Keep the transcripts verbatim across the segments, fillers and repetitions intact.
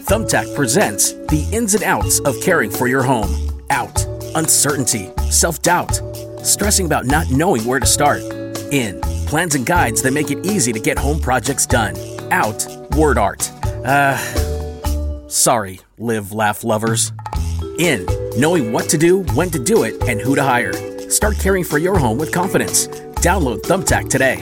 Thumbtack presents the ins and outs of caring for your home. Out, uncertainty, self-doubt, stressing about not knowing where to start. In, plans and guides that make it easy to get home projects done. Out, word art. Uh, sorry, live, laugh lovers. In, knowing what to do, when to do it, and who to hire. Start caring for your home with confidence. Download Thumbtack today.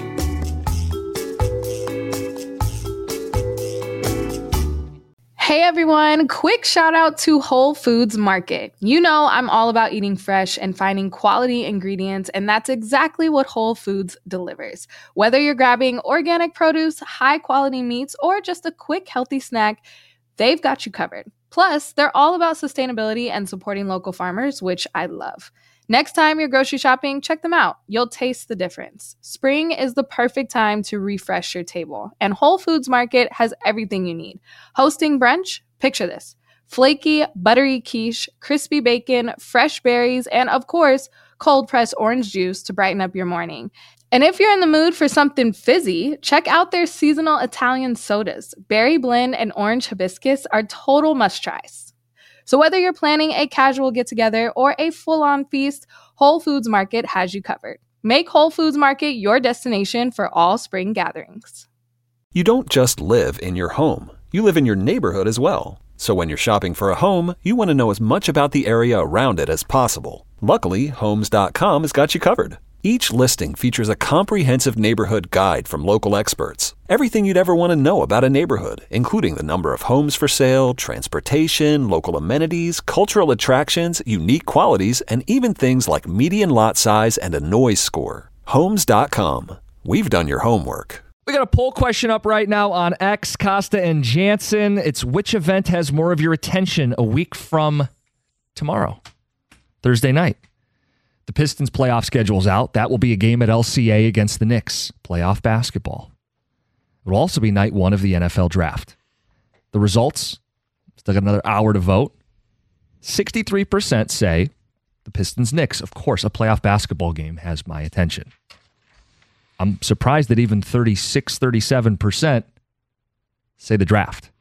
Hey everyone, quick shout out to Whole Foods Market. You know I'm all about eating fresh and finding quality ingredients, and that's exactly what Whole Foods delivers. Whether you're grabbing organic produce, high quality meats, or just a quick healthy snack, they've got you covered. Plus, they're all about sustainability and supporting local farmers, which I love. Next time you're grocery shopping, check them out. You'll taste the difference. Spring is the perfect time to refresh your table, and Whole Foods Market has everything you need. Hosting brunch? Picture this. Flaky, buttery quiche, crispy bacon, fresh berries, and of course, cold-pressed orange juice to brighten up your morning. And if you're in the mood for something fizzy, check out their seasonal Italian sodas. Berry blend and orange hibiscus are total must-tries. So whether you're planning a casual get-together or a full-on feast, Whole Foods Market has you covered. Make Whole Foods Market your destination for all spring gatherings. You don't just live in your home. You live in your neighborhood as well. So when you're shopping for a home, you want to know as much about the area around it as possible. Luckily, Homes dot com has got you covered. Each listing features a comprehensive neighborhood guide from local experts. Everything you'd ever want to know about a neighborhood, including the number of homes for sale, transportation, local amenities, cultural attractions, unique qualities, and even things like median lot size and a noise score. Homes dot com. We've done your homework. We got a poll question up right now on X, Costa and Jansen. It's which event has more of your attention a week from tomorrow, Thursday night? The Pistons playoff schedule's out. That will be a game at L C A against the Knicks. Playoff basketball. It will also be night one of the N F L draft. The results, still got another hour to vote. sixty-three percent say the Pistons-Knicks. Of course, a playoff basketball game has my attention. I'm surprised that even thirty-six, thirty-seven percent say the draft.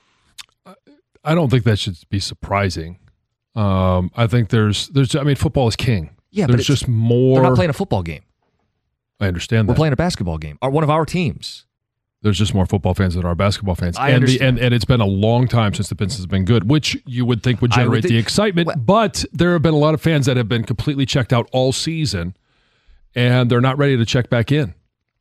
I don't think that should be surprising. Um, I think there's, there's. I mean, football is king. Yeah, there's but just more. They're not playing a football game. I understand that. We're playing a basketball game. Our, one of our teams. There's just more football fans than our basketball fans. I and understand. The, and, and it's been a long time since the Pistons have been good, which you would think would generate would think, the excitement. Well, but there have been a lot of fans that have been completely checked out all season, and they're not ready to check back in.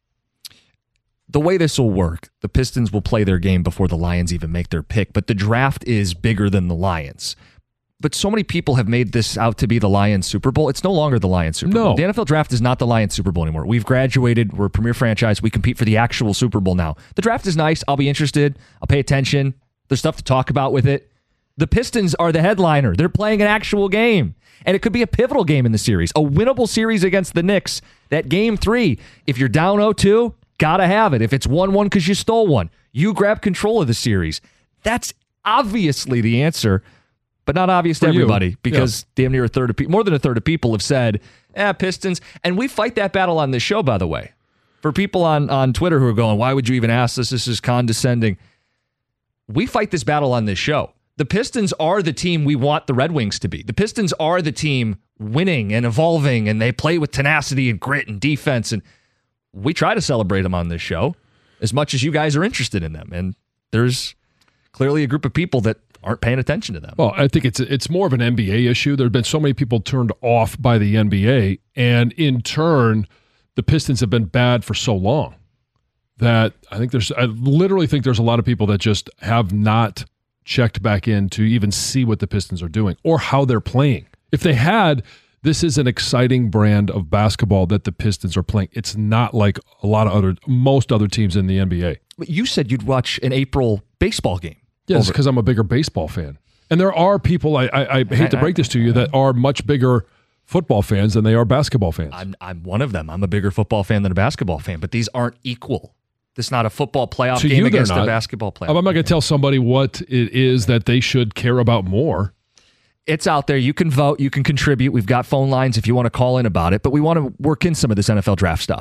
The way this will work, the Pistons will play their game before the Lions even make their pick, but the draft is bigger than the Lions. But so many people have made this out to be the Lions Super Bowl. It's no longer the Lions Super no. Bowl. The N F L draft is not the Lions Super Bowl anymore. We've graduated. We're a premier franchise. We compete for the actual Super Bowl now. The draft is nice. I'll be interested. I'll pay attention. There's stuff to talk about with it. The Pistons are the headliner. They're playing an actual game. And it could be a pivotal game in the series, a winnable series against the Knicks. That game three, if you're down oh two, gotta have it. If it's one one because you stole one, you grab control of the series. That's obviously the answer. But not obvious to For everybody you. because yeah. damn near a third of people, more than a third of people have said, eh, Pistons. And we fight that battle on this show, by the way. For people on, on Twitter who are going, why would you even ask this? This is condescending. We fight this battle on this show. The Pistons are the team we want the Red Wings to be. The Pistons are the team winning and evolving, and they play with tenacity and grit and defense. And we try to celebrate them on this show as much as you guys are interested in them. And there's clearly a group of people that aren't paying attention to them. Well, I think it's it's more of an N B A issue. There have been so many people turned off by the N B A, and in turn, the Pistons have been bad for so long that I think there's, I literally think there's a lot of people that just have not checked back in to even see what the Pistons are doing or how they're playing. If they had, this is an exciting brand of basketball that the Pistons are playing. It's not like a lot of other, most other teams in the N B A. But you said you'd watch an April baseball game. Yes, because I'm a bigger baseball fan. And there are people, I, I, I hate to break this to you, that are much bigger football fans than they are basketball fans. I'm I'm one of them. I'm a bigger football fan than a basketball fan, but these aren't equal. This is not a football playoff To game you, against not. a basketball playoff I'm not going game. to tell somebody what it is that they should care about more. It's out there. You can vote. You can contribute. We've got phone lines if you want to call in about it, but we want to work in some of this N F L draft stuff.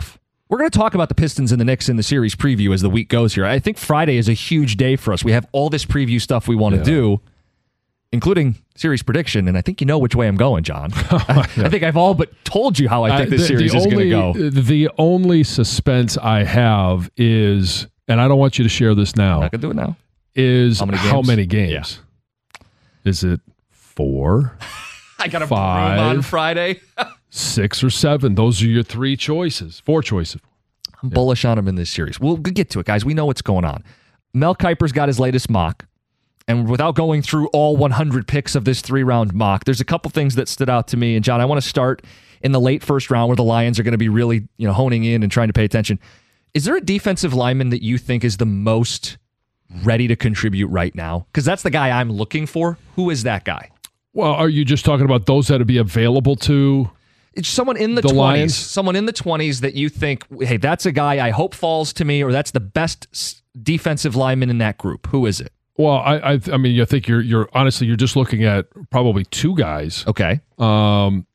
We're going to talk about the Pistons and the Knicks in the series preview as the week goes here. I think Friday is a huge day for us. We have all this preview stuff we want to yeah. do, including series prediction, and I think you know which way I'm going, John. I, yeah. I think I've all but told you how I think uh, this the, series the is going to go. The only suspense I have is, and I don't want you to share this now. I'm not going to do it now. Is how many games? How many games? Yeah. Is it four? I got a five, broom on Friday. Six or seven. Those are your three choices. Four choices. I'm yeah. bullish on him in this series. We'll get to it, guys. We know what's going on. Mel Kiper's got his latest mock. And without going through all one hundred picks of this three-round mock, there's a couple things that stood out to me. And, John, I want to start in the late first round where the Lions are going to be really, you know, honing in and trying to pay attention. Is there a defensive lineman that you think is the most ready to contribute right now? Because that's the guy I'm looking for. Who is that guy? Well, are you just talking about those that would be available to... It's someone in the, the twenties, Lions? Someone in the twenties that you think, hey, that's a guy I hope falls to me, or that's the best defensive lineman in that group. Who is it? Well, I, I, I mean, I think you're, you're honestly, you're just looking at probably two guys. Okay. Um,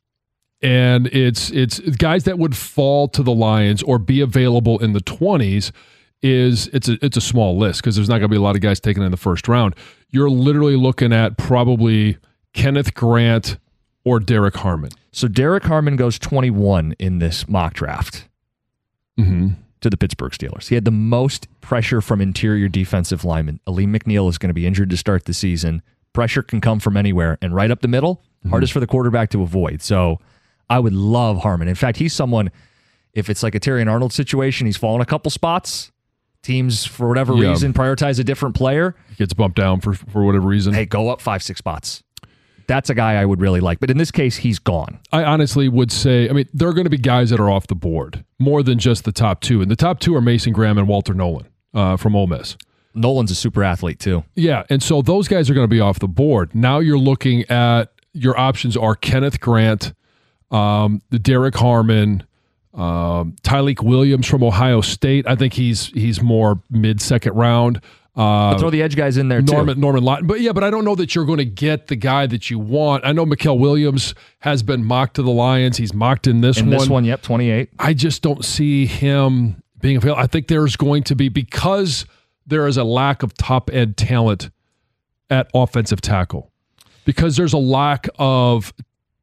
and it's, it's guys that would fall to the Lions or be available in the twenties. Is it's a, it's a small list because there's not going to be a lot of guys taken in the first round. You're literally looking at probably Kenneth Grant or Derek Harmon. So Derek Harmon goes twenty-one in this mock draft mm-hmm. to the Pittsburgh Steelers. He had the most pressure from interior defensive linemen. Aleem McNeil is going to be injured to start the season. Pressure can come from anywhere, and right up the middle, mm-hmm. hardest for the quarterback to avoid. So I would love Harmon. In fact, he's someone, if it's like a Terrion Arnold situation, he's fallen a couple spots. Teams, for whatever yeah. reason, prioritize a different player. He gets bumped down for, for whatever reason. Hey, go up five, six spots. That's a guy I would really like. But in this case, he's gone. I honestly would say, I mean, there are going to be guys that are off the board more than just the top two. And the top two are Mason Graham and Walter Nolan uh, from Ole Miss. Nolan's a super athlete, too. Yeah, and so those guys are going to be off the board. Now you're looking at your options are Kenneth Grant, um, the Derek Harmon, um, Tyleik Williams from Ohio State. I think he's he's more mid-second round. Uh, but throw the edge guys in there, Norman, too. Norman Lawton. But, yeah, but I don't know that you're going to get the guy that you want. I know Mikael Williams has been mocked to the Lions. He's mocked in this in one. In this one, yep, twenty-eight. I just don't see him being available. I think there's going to be, because there is a lack of top-end talent at offensive tackle, because there's a lack of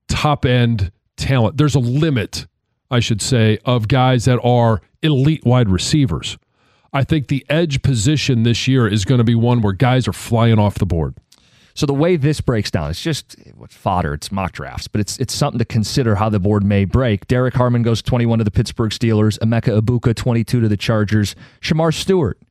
top-end talent. There's a limit, I should say, of guys that are elite wide receivers. I think the edge position this year is going to be one where guys are flying off the board. So the way this breaks down, it's just what's fodder, it's mock drafts, but it's it's something to consider how the board may break. Derek Harmon goes twenty-one to the Pittsburgh Steelers, Emeka Egbuka twenty-two to the Chargers, Shamar Stewart,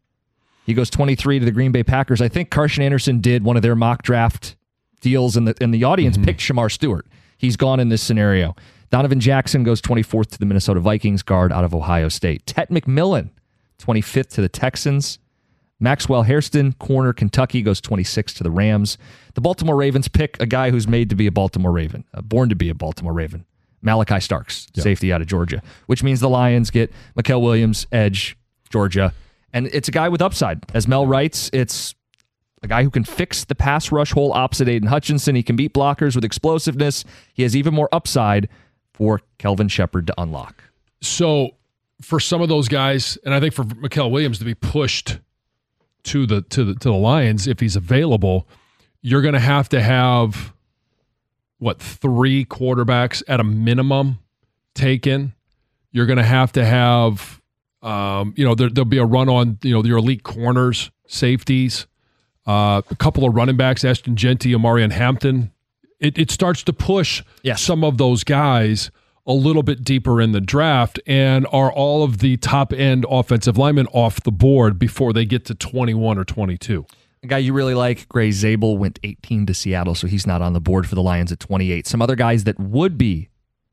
he goes twenty-three to the Green Bay Packers. I think Carson Anderson did one of their mock draft deals, and the, and the audience mm-hmm. picked Shamar Stewart. He's gone in this scenario. Donovan Jackson goes twenty-fourth to the Minnesota Vikings, guard out of Ohio State. Tet McMillan, twenty-fifth to the Texans. Maxwell Hairston, corner, Kentucky, goes twenty-sixth to the Rams. The Baltimore Ravens pick a guy who's made to be a Baltimore Raven, uh, born to be a Baltimore Raven, Malachi Starks, yep. safety out of Georgia, which means the Lions get Mikael Williams, edge, Georgia. And it's a guy with upside. As Mel writes, it's a guy who can fix the pass rush hole opposite Aiden Hutchinson. He can beat blockers with explosiveness. He has even more upside for Kelvin Shepherd to unlock. So for some of those guys, and I think for Mikael Williams to be pushed to the to the to the Lions, if he's available, you're going to have to have what three quarterbacks at a minimum taken. You're going to have to have, um, you know, there, there'll be a run on, you know, your elite corners, safeties, uh, a couple of running backs, Ashton Jeanty, Omarion Hampton. It it starts to push yes. some of those guys a little bit deeper in the draft, and are all of the top-end offensive linemen off the board before they get to twenty-one or twenty-two? A guy you really like, Gray Zabel, went eighteen to Seattle, so he's not on the board for the Lions at twenty-eight. Some other guys that would be: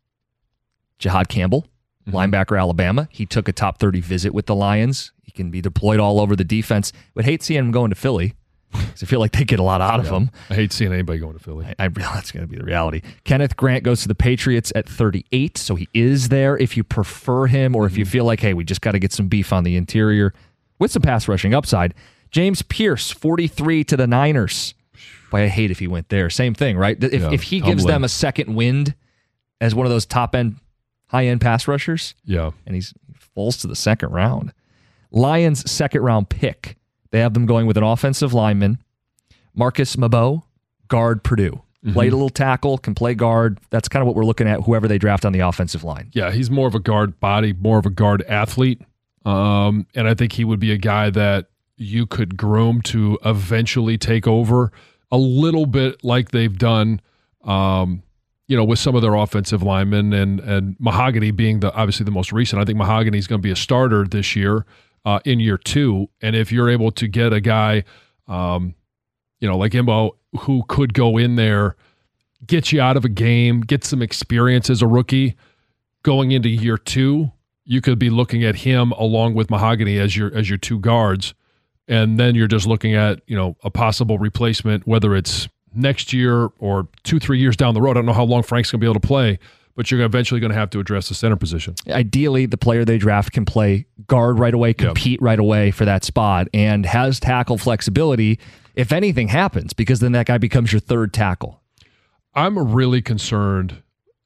Jihad Campbell, mm-hmm. linebacker, Alabama. He took a top thirty visit with the Lions. He can be deployed all over the defense. Would hate seeing him going to Philly, because I feel like they get a lot out of yeah. him. I hate seeing anybody going to Philly. I, I realize that's going to be the reality. Kenneth Grant goes to the Patriots at thirty-eight, so he is there if you prefer him, or mm-hmm. if you feel like, hey, we just got to get some beef on the interior with some pass rushing upside. James Pierce, forty-three to the Niners. Boy, I hate if he went there. Same thing, right? If, yeah, if he gives humbling. them a second wind as one of those top-end high-end pass rushers. Yeah. And he's he falls to the second round. Lions' second-round pick. They have them going with an offensive lineman, Marcus Mabo, guard Purdue. Mm-hmm. Played a little tackle, can play guard. That's kind of what we're looking at, whoever they draft on the offensive line. Yeah, he's more of a guard body, more of a guard athlete. Um, and I think he would be a guy that you could groom to eventually take over a little bit like they've done, um, you know, with some of their offensive linemen, and and Mahogany being the obviously the most recent. I think Mahogany is going to be a starter this year uh, in year two. And if you're able to get a guy, um, you know, like Imbo, who could go in there, get you out of a game, get some experience as a rookie going into year two, you could be looking at him along with Mahogany as your as your two guards. And then you're just looking at, you know, a possible replacement, whether it's next year or two, three years down the road. I don't know how long Frank's going to be able to play, but you're eventually going to have to address the center position. Ideally, the player they draft can play guard right away, compete yep. right away for that spot, and has tackle flexibility if anything happens, because then that guy becomes your third tackle. I'm really concerned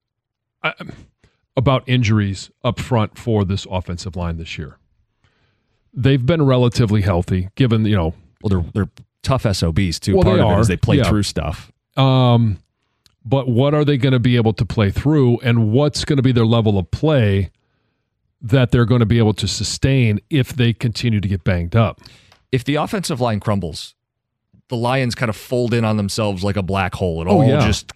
about injuries up front for this offensive line this year. They've been relatively healthy, given, you know. Well, they're they're tough S O Bs, too. Well, Part they of are. it is they play yeah. through stuff. Um, but what are they going to be able to play through, and what's going to be their level of play that they're going to be able to sustain if they continue to get banged up? If the offensive line crumbles, the Lions kind of fold in on themselves like a black hole. It oh, all yeah. just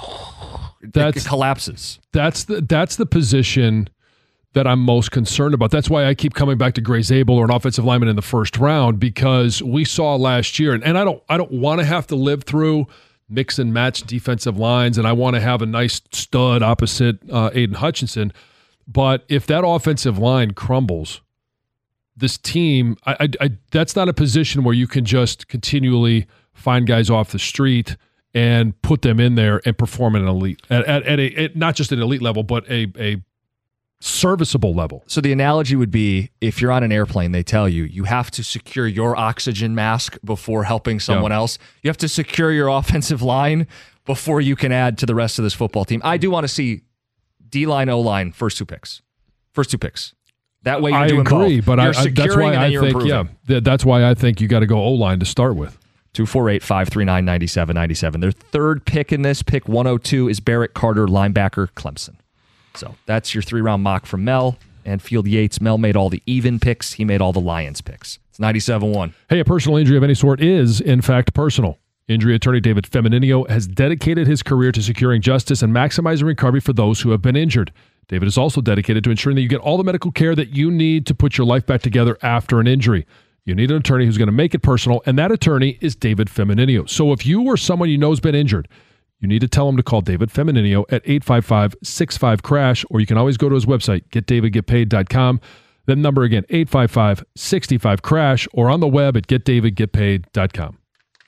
that's, it collapses. That's the that's the position that I'm most concerned about. That's why I keep coming back to Gray Zabel or an offensive lineman in the first round, because we saw last year, and, and I don't I don't want to have to live through mix and match defensive lines, and I want to have a nice stud opposite uh, Aiden Hutchinson. But if that offensive line crumbles, this team, I, I, I, that's not a position where you can just continually find guys off the street and put them in there and perform at an elite, at, at, at a at not just an elite level, but a a serviceable level. So the analogy would be, if you're on an airplane, they tell you, you have to secure your oxygen mask before helping someone yeah. else. You have to secure your offensive line before you can add to the rest of this football team. I do want to see D-line, O-line, first two picks. First two picks. That way you're I doing agree, both. but you're I, I, that's why I think, improving. yeah, th- that's why I think you got to go O-line to start with. two four eight, five three nine, nine seven nine seven. Their third pick in this, pick one oh two, is Barrett Carter, linebacker, Clemson. So that's your three-round mock from Mel and Field Yates. Mel made all the even picks. He made all the Lions picks. It's ninety-seven one. Hey, a personal injury of any sort is, in fact, personal. Injury attorney David Femininio has dedicated his career to securing justice and maximizing recovery for those who have been injured. David is also dedicated to ensuring that you get all the medical care that you need to put your life back together after an injury. You need an attorney who's going to make it personal, and that attorney is David Femininio. So if you or someone you know has been injured, you need to tell him to call David Femininio at eight five five, six five, crash, or you can always go to his website, get david get paid dot com. That number again, eight five five, six five, crash, or on the web at get david get paid dot com.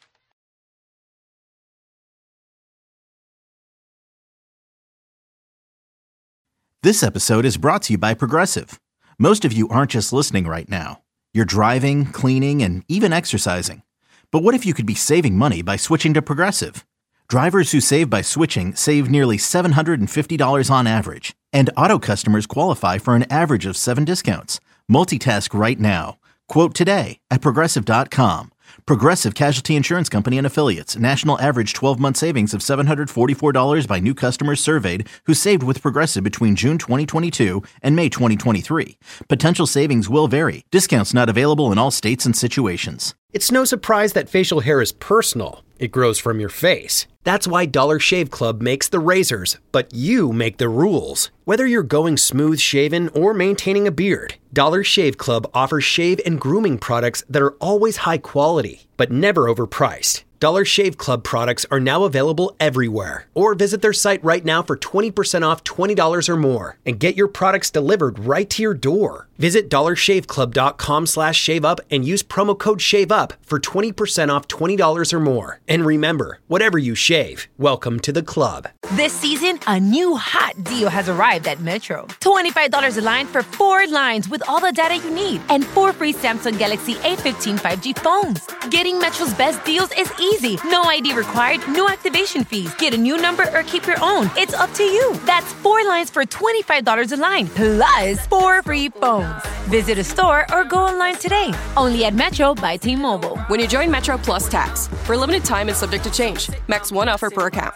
This episode is brought to you by Progressive. Most of you aren't just listening right now. You're driving, cleaning, and even exercising. But what if you could be saving money by switching to Progressive? Drivers who save by switching save nearly seven hundred fifty dollars on average. And auto customers qualify for an average of seven discounts. Multitask right now. Quote today at Progressive dot com. Progressive Casualty Insurance Company and Affiliates. National average twelve-month savings of seven hundred forty-four dollars by new customers surveyed who saved with Progressive between June twenty twenty-two and May twenty twenty-three. Potential savings will vary. Discounts not available in all states and situations. It's no surprise that facial hair is personal. It grows from your face. That's why Dollar Shave Club makes the razors, but you make the rules. Whether you're going smooth shaven or maintaining a beard, Dollar Shave Club offers shave and grooming products that are always high quality, but never overpriced. Dollar Shave Club products are now available everywhere. Or visit their site right now for twenty percent off twenty dollars or more and get your products delivered right to your door. Visit dollar shave club dot com slash shave up and use promo code SHAVEUP for twenty percent off twenty dollars or more. And remember, whatever you shave, welcome to the club. This season, a new hot deal has arrived at Metro. twenty-five dollars a line for four lines with all the data you need and four free Samsung Galaxy A fifteen five G phones. Getting Metro's best deals is easy. easy. No I D required, no activation fees. Get a new number or keep your own. It's up to you. That's four lines for twenty-five dollars a line, plus four free phones. Visit a store or go online today. Only at Metro by T-Mobile. When you join Metro Plus Tax, for a limited time and subject to change. Max one offer per account.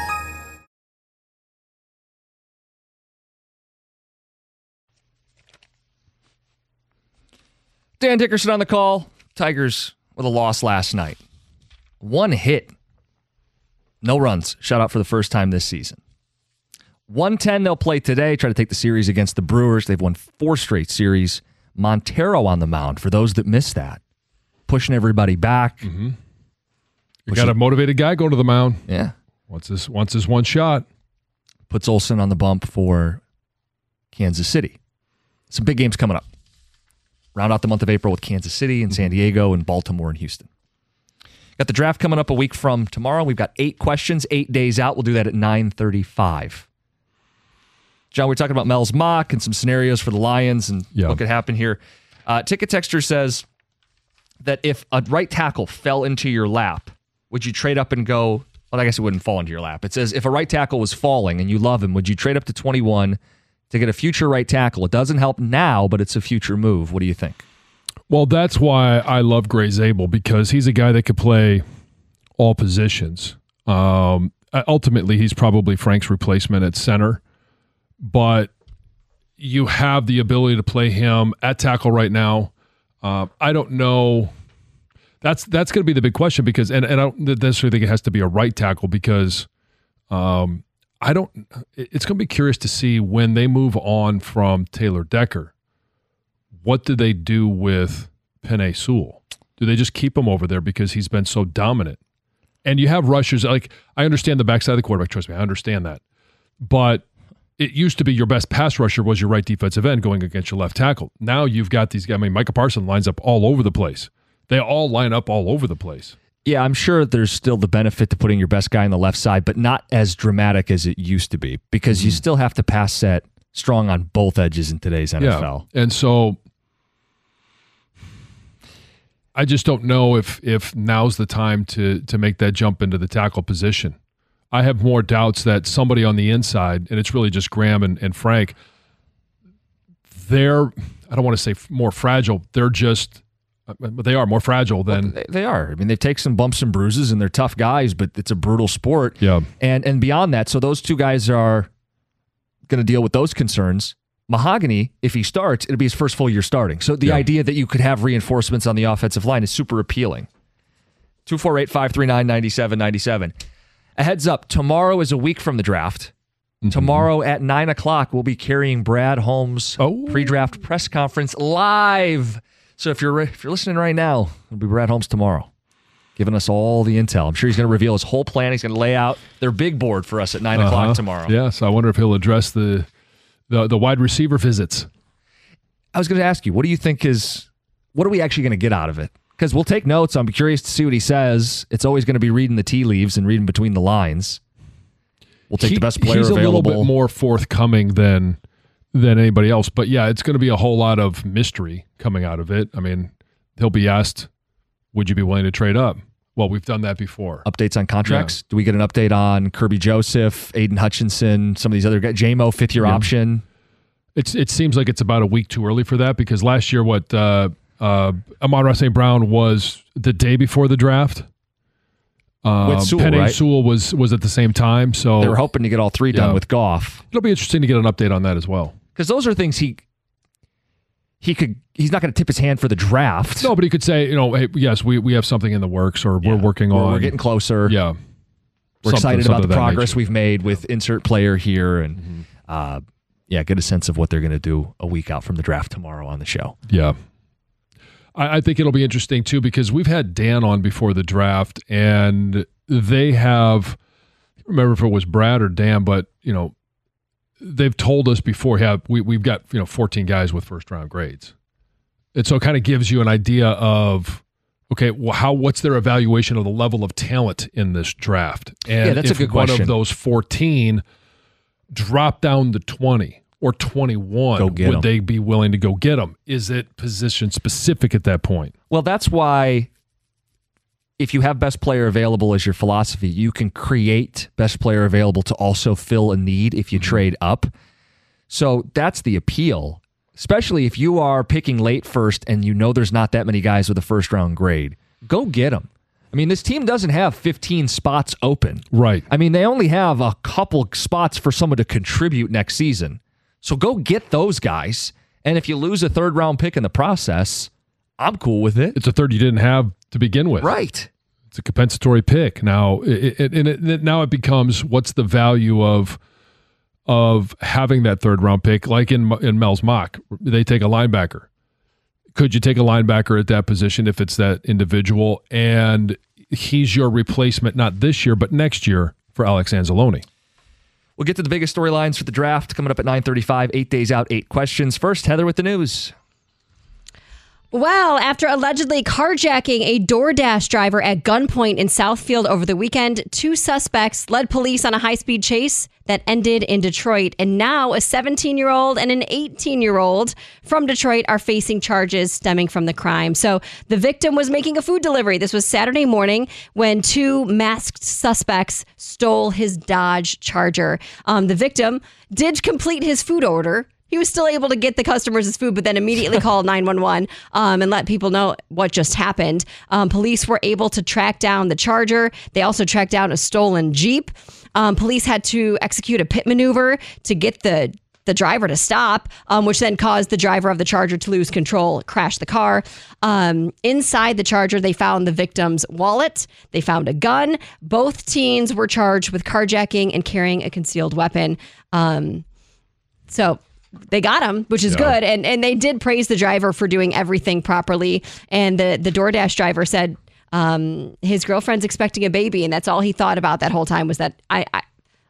Dan Dickerson on the call. Tigers with a loss last night. One hit. No runs. Shutout for the first time this season. one ten they'll play today. Try to take the series against the Brewers. They've won four straight series. Montero on the mound, for those that missed that. Pushing everybody back. Mm-hmm. You got a motivated guy going to the mound. Yeah. Wants his, wants his one shot. Puts Olsen on the bump for Kansas City. Some big games coming up. Round out the month of April with Kansas City and San Diego and Baltimore and Houston. Got the draft coming up a week from tomorrow. We've got eight questions, eight days out. We'll do that at nine thirty-five. John, we're talking about Mel's mock and some scenarios for the Lions and yeah. what could happen here. Uh, Ticket Texter says that if a right tackle fell into your lap, would you trade up and go, well, I guess it wouldn't fall into your lap. It says if a right tackle was falling and you love him, would you trade up to twenty-one to get a future right tackle? It doesn't help now, but it's a future move. What do you think? Well, that's why I love Gray Zabel, because he's a guy that could play all positions. Um, ultimately, he's probably Frank's replacement at center, but you have the ability to play him at tackle right now. Uh, I don't know. That's that's going to be the big question, because, and, and I don't necessarily think it has to be a right tackle, because um, I don't, it's going to be curious to see when they move on from Taylor Decker. What do they do with Penei Sewell? Do they just keep him over there because he's been so dominant? And you have rushers, like, I understand the backside of the quarterback, trust me, I understand that. But it used to be your best pass rusher was your right defensive end going against your left tackle. Now you've got these guys, I mean, Micah Parsons lines up all over the place. They all line up all over the place. Yeah, I'm sure there's still the benefit to putting your best guy on the left side, but not as dramatic as it used to be, because mm-hmm. you still have to pass set strong on both edges in today's N F L. Yeah. And so I just don't know if if now's the time to to make that jump into the tackle position. I have more doubts that somebody on the inside, and it's really just Graham and, and Frank, they're, I don't want to say more fragile, they're just, but they are more fragile than... Well, they, they are. I mean, they take some bumps and bruises, and they're tough guys, but it's a brutal sport. Yeah. And, and beyond that, so those two guys are going to deal with those concerns. Mahogany, if he starts, it'll be his first full year starting. So the yeah. idea that you could have reinforcements on the offensive line is super appealing. two four eight, five three nine, nine seven nine seven. A heads up, tomorrow is a week from the draft. Mm-hmm. Tomorrow at nine o'clock, we'll be carrying Brad Holmes' oh. pre-draft press conference live. So if you're if you're listening right now, it'll be Brad Holmes tomorrow, giving us all the intel. I'm sure he's going to reveal his whole plan. He's going to lay out their big board for us at nine uh-huh. o'clock tomorrow. Yes, I wonder if he'll address the... The the wide receiver visits. I was going to ask you, what do you think is, what are we actually going to get out of it? Because we'll take notes. I'm curious to see what he says. It's always going to be reading the tea leaves and reading between the lines. We'll take he, the best player he's available. He's a little bit more forthcoming than than anybody else. But yeah, it's going to be a whole lot of mystery coming out of it. I mean, he'll be asked, would you be willing to trade up? Well, we've done that before. Updates on contracts? Yeah. Do we get an update on Kirby Joseph, Aiden Hutchinson, some of these other guys? J M O, fifth-year yeah. option? It's It seems like it's about a week too early for that, because last year, what uh, uh, Amon-Ra Saint Brown was the day before the draft. Uh, with Sewell, Penei right? Sewell was, was at the same time. So they were hoping to get all three done yeah. with Goff. It'll be interesting to get an update on that as well. Because those are things he... He could. He's not going to tip his hand for the draft. No, but he could say, you know, hey, yes, we, we have something in the works, or yeah. we're working on. We're getting closer. Yeah, we're excited about the progress we've made with insert player here, and mm-hmm. uh, yeah, get a sense of what they're going to do a week out from the draft tomorrow on the show. Yeah, I, I think it'll be interesting too, because we've had Dan on before the draft, and they have. I don't remember if it was Brad or Dan, but you know. They've told us before, yeah, we, we've got, you know, fourteen guys with first round grades. And so it kind of gives you an idea of, okay, well, how, what's their evaluation of the level of talent in this draft? And yeah, that's if a good one question. Of those fourteen drop down to twenty or twenty-one, would them. they be willing to go get them? Is it position specific at that point? Well, that's why if you have best player available as your philosophy, you can create best player available to also fill a need if you mm-hmm. trade up. So that's the appeal, especially if you are picking late first and you know there's not that many guys with a first round grade. Go get them. I mean, this team doesn't have fifteen spots open. Right. I mean, they only have a couple spots for someone to contribute next season. So go get those guys. And if you lose a third round pick in the process, I'm cool with it. It's a third you didn't have to begin with. Right. It's a compensatory pick. Now, it, it, and it, now it becomes what's the value of of having that third round pick? Like in in Mel's mock, they take a linebacker. Could you take a linebacker at that position if it's that individual and he's your replacement not this year but next year for Alex Anzalone? We'll get to the biggest storylines for the draft coming up at nine thirty-five. Eight days out, eight questions. First, Heather with the news. Well, after allegedly carjacking a DoorDash driver at gunpoint in Southfield over the weekend, two suspects led police on a high-speed chase that ended in Detroit. And now a seventeen-year-old and an eighteen-year-old from Detroit are facing charges stemming from the crime. So the victim was making a food delivery. This was Saturday morning when two masked suspects stole his Dodge Charger. Um, the victim did complete his food order. He was still able to get the customers his food, but then immediately called nine one one um, and let people know what just happened. Um, police were able to track down the Charger. They also tracked down a stolen Jeep. Um, police had to execute a pit maneuver to get the the driver to stop, um, which then caused the driver of the Charger to lose control, crash the car. Um, inside the Charger, they found the victim's wallet. They found a gun. Both teens were charged with carjacking and carrying a concealed weapon. Um, so... They got him, which is yeah. good. And and they did praise the driver for doing everything properly. And the, the DoorDash driver said um, his girlfriend's expecting a baby. And that's all he thought about that whole time was that I I,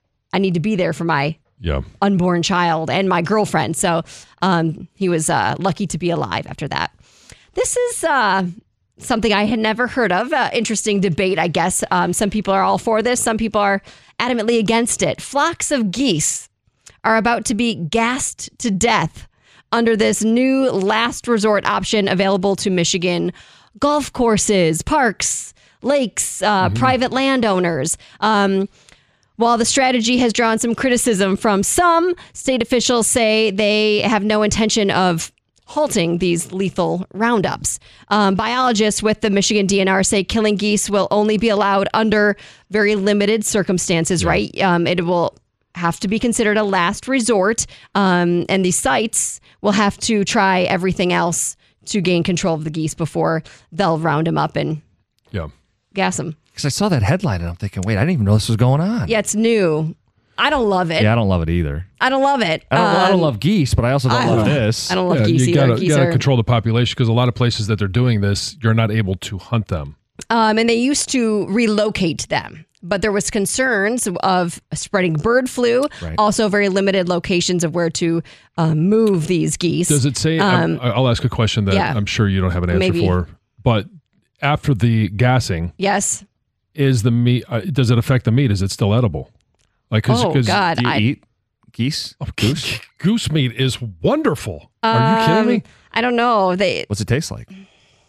I need to be there for my yeah. unborn child and my girlfriend. So um, he was uh, lucky to be alive after that. This is uh, something I had never heard of. Uh, interesting debate, I guess. Um, some people are all for this. Some people are adamantly against it. Flocks of geese are about to be gassed to death under this new last resort option available to Michigan golf courses, parks, lakes, uh, mm-hmm. private landowners. Um, while the strategy has drawn some criticism from some, state officials say they have no intention of halting these lethal roundups. Um, biologists with the Michigan D N R say killing geese will only be allowed under very limited circumstances, yeah. right? Um, it will have to be considered a last resort, um, and the sites will have to try everything else to gain control of the geese before they'll round them up and yeah. gas them. Because I saw that headline and I'm thinking, wait, I didn't even know this was going on. Yeah, it's new. I don't love it. Yeah, I don't love it either. I don't love it. I don't, um, I don't love geese, but I also don't I love don't, this. I don't love yeah, geese you either. gotta, Geese you gotta are, control the population because a lot of places that they're doing this, you're not able to hunt them. Um, and they used to relocate them. But there was concerns of spreading bird flu, right. also very limited locations of where to uh, move these geese. Does it say, um, I'll ask a question that yeah, I'm sure you don't have an answer maybe. for, but after the gassing, yes, is the meat, uh, does it affect the meat? Is it still edible? Like, cause, oh, cause God. Do you I, eat geese? Oh, goose? Goose meat is wonderful. Um, Are you kidding me? I don't know. They, What's it taste like?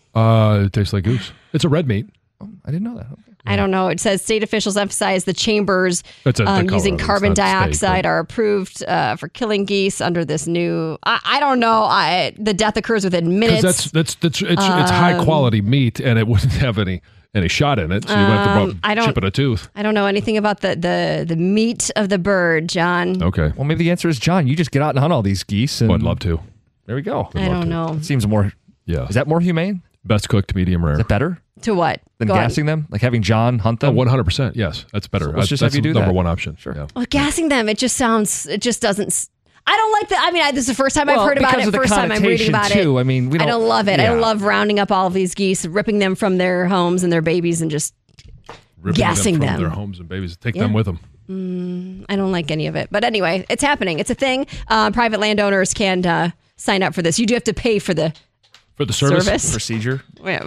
Uh, it tastes like goose. It's a red meat. Oh, I didn't know that. Okay. I don't know. It says state officials emphasize the chambers a, um, using carbon dioxide state, are approved uh, for killing geese under this new. I, I don't know. I the death occurs within minutes. That's that's that's it's, um, it's high quality meat and it wouldn't have any any shot in it, so you um, wouldn't have to chip it a tooth. I don't know anything about the the the meat of the bird, John. Okay. Well, maybe the answer is John. You just get out and hunt all these geese. And oh, I'd love to. There we go. I'd I don't know. It seems more. Yeah. Is that more humane? Best cooked, medium rare. Is that better? To what? Than Go gassing on. them? Like having John hunt them? Oh, one hundred percent. Yes, that's better. So let's just that's have you do the number that. one option. Sure. Yeah. Well, gassing them, it just sounds, it just doesn't. I don't like that. I mean, I, this is the first time well, I've heard about it. Of the First time I'm reading about too. it. I mean, we don't, I don't love it. Yeah. I don't love rounding up all of these geese, ripping them from their homes and their babies, and just ripping gassing them from them. their homes and babies. Take yeah. them with them. Mm, I don't like any of it. But anyway, it's happening. It's a thing. Uh, private landowners can uh, sign up for this. You do have to pay for the for the service, service. procedure.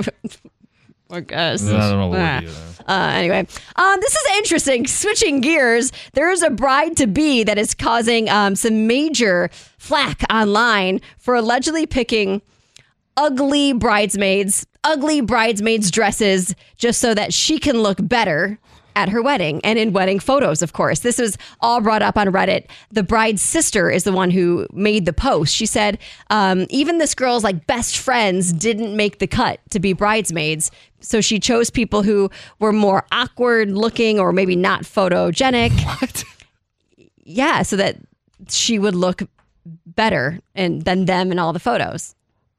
I guess. I don't know what ah. we do. Uh, anyway, um, this is interesting. Switching gears, there is a bride-to-be that is causing um, some major flack online for allegedly picking ugly bridesmaids, ugly bridesmaids dresses, just so that she can look better at her wedding and in wedding photos, of course. This was all brought up on Reddit. The bride's sister is the one who made the post. She said, um, even this girl's like best friends didn't make the cut to be bridesmaids. So she chose people who were more awkward looking or maybe not photogenic. What? Yeah, so that she would look better and than them in all the photos.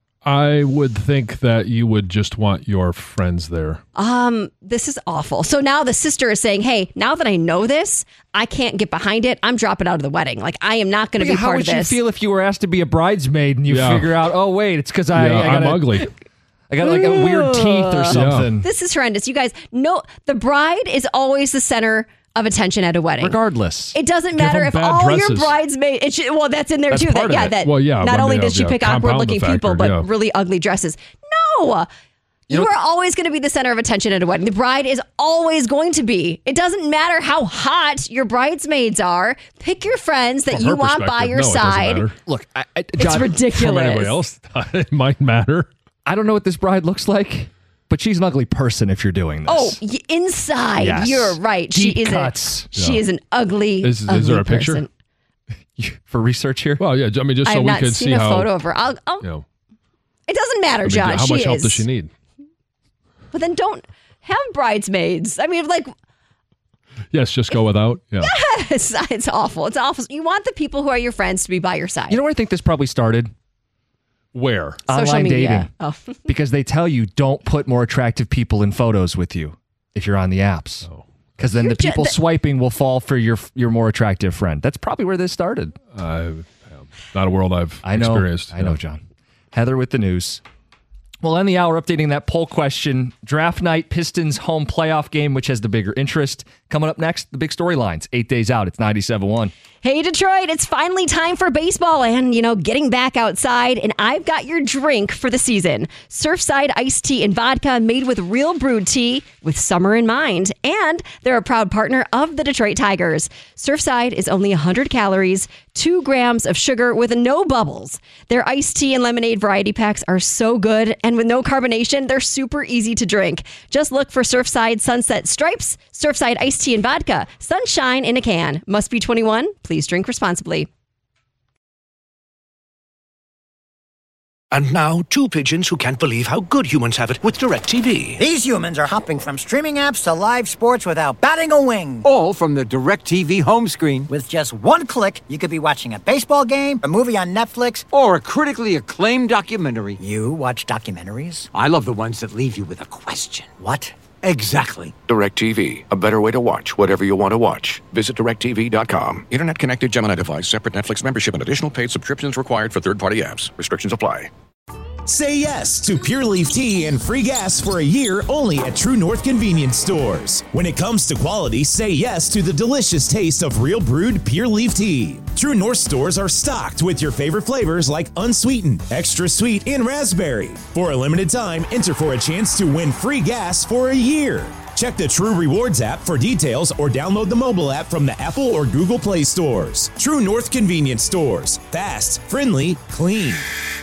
I would think that you would just want your friends there. Um, this is awful. So now the sister is saying, hey, now that I know this, I can't get behind it. I'm dropping out of the wedding. Like, I am not going to Yeah, be how part would of you this. feel if you were asked to be a bridesmaid and you Yeah. figure out, oh, wait, it's because I, Yeah, I got I'm ugly. I got like a weird teeth or something. This is horrendous. You guys, no, the bride is always the center of attention at a wedding. Regardless. It doesn't Give matter them if bad all your dresses. bridesmaids. It should, well, that's in there That's too. part That, of yeah, it. that. Well, yeah, Not but only yeah, did she yeah, pick compound the awkward-looking people, factor, but yeah. really ugly dresses. No. You, know- are always going to be the center of attention at a wedding. The bride is always going to be. It doesn't matter how hot your bridesmaids are. Pick your friends that From you her want by perspective, your no, it doesn't side. matter. Look, I, I, It's John, ridiculous. From anybody else, it might matter. I don't know what this bride looks like, but she's an ugly person if you're doing this. Oh, y- inside, Yes. you're right. Deep she is cuts. A, she Yeah. is an ugly. Is- is ugly there a picture? person. For research here? Well, yeah, I mean, just I so have we not could seen see a how. photo of her. I'll, I'll, You know, it doesn't matter, I mean, John. how she much help is. does she need? But then don't have bridesmaids. I mean, like, Yes, just go without. Yeah. it's, it's awful. It's awful. You want the people who are your friends to be by your side. You know where I think this probably started? Where? Social Online media. dating. Oh. Because they tell you don't put more attractive people in photos with you if you're on the apps. Oh. Because then You're the ju- people the- swiping will fall for your your more attractive friend. That's probably where this started. Uh, not a world I've I know. experienced. I know, Yeah. John. Heather with the news. We'll end the hour updating that poll question. Draft night, Pistons home playoff game, which has the bigger interest. Coming up next, the big storylines. Eight days out, it's ninety-seven point one. Hey, Detroit, it's finally time for baseball and, you know, getting back outside. And I've got your drink for the season. Surfside iced tea and vodka made with real brewed tea with summer in mind. And they're a proud partner of the Detroit Tigers. Surfside is only one hundred calories, two grams of sugar with no bubbles. Their iced tea and lemonade variety packs are so good. And with no carbonation, they're super easy to drink. Just look for Surfside Sunset Stripes, Surfside iced tea and vodka, sunshine in a can. Must be twenty-one. Please drink responsibly. And now, two pigeons who can't believe how good humans have it with DirecTV. These humans are hopping from streaming apps to live sports without batting a wing. All from the DirecTV home screen. With just one click, you could be watching a baseball game, a movie on Netflix, or a critically acclaimed documentary. You watch documentaries? I love the ones that leave you with a question. What? Exactly. DirecTV, a better way to watch whatever you want to watch. Visit direct T V dot com. Internet connected Gemini device, separate Netflix membership, and additional paid subscriptions required for third-party apps. Restrictions apply. Say yes to Pure Leaf Tea and free gas for a year only at True North Convenience Stores. When it comes to quality, say yes to the delicious taste of real brewed Pure Leaf Tea. True North stores are stocked with your favorite flavors like unsweetened, extra sweet, and raspberry. For a limited time, enter for a chance to win free gas for a year. Check the True Rewards app for details or download the mobile app from the Apple or Google Play stores. True North Convenience Stores. Fast, friendly, clean.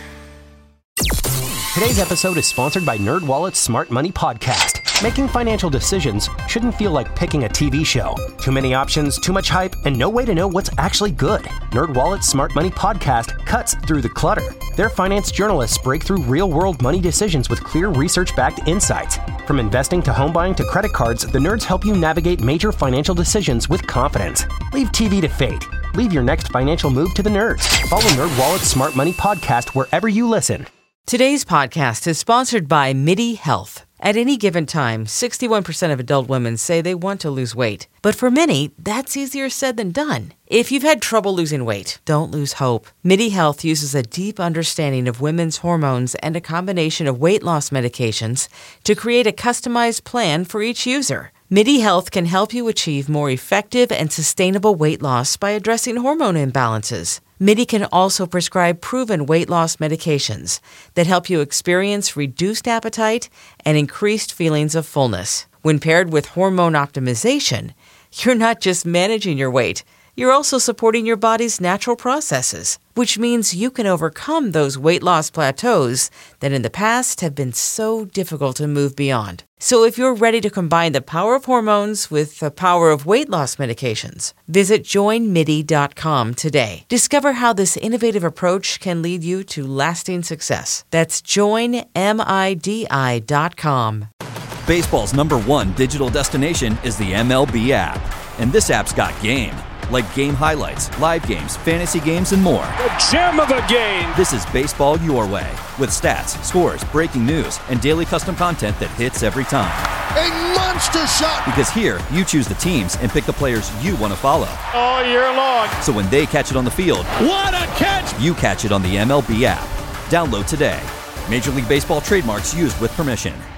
Today's episode is sponsored by NerdWallet's Smart Money Podcast. Making financial decisions shouldn't feel like picking a T V show. Too many options, too much hype, and no way to know what's actually good. NerdWallet's Smart Money Podcast cuts through the clutter. Their finance journalists break through real-world money decisions with clear research-backed insights. From investing to home buying to credit cards, the nerds help you navigate major financial decisions with confidence. Leave T V to fate. Leave your next financial move to the nerds. Follow NerdWallet's Smart Money Podcast wherever you listen. Today's podcast is sponsored by MIDI Health. At any given time, sixty-one percent of adult women say they want to lose weight. But for many, that's easier said than done. If you've had trouble losing weight, don't lose hope. MIDI Health uses a deep understanding of women's hormones and a combination of weight loss medications to create a customized plan for each user. MIDI Health can help you achieve more effective and sustainable weight loss by addressing hormone imbalances. MIDI can also prescribe proven weight loss medications that help you experience reduced appetite and increased feelings of fullness. When paired with hormone optimization, you're not just managing your weight, You're also supporting your body's natural processes, which means you can overcome those weight loss plateaus that in the past have been so difficult to move beyond. So if you're ready to combine the power of hormones with the power of weight loss medications, visit join midi dot com today. Discover how this innovative approach can lead you to lasting success. That's join midi dot com. Baseball's number one digital destination is the M L B app. And this app's got game. Like game highlights, live games, fantasy games, and more. The gem of the game! This is baseball your way, with stats, scores, breaking news, and daily custom content that hits every time. A monster shot! Because here, you choose the teams and pick the players you want to follow. All year long. So when they catch it on the field, what a catch! You catch it on the M L B app. Download today. Major League Baseball trademarks used with permission.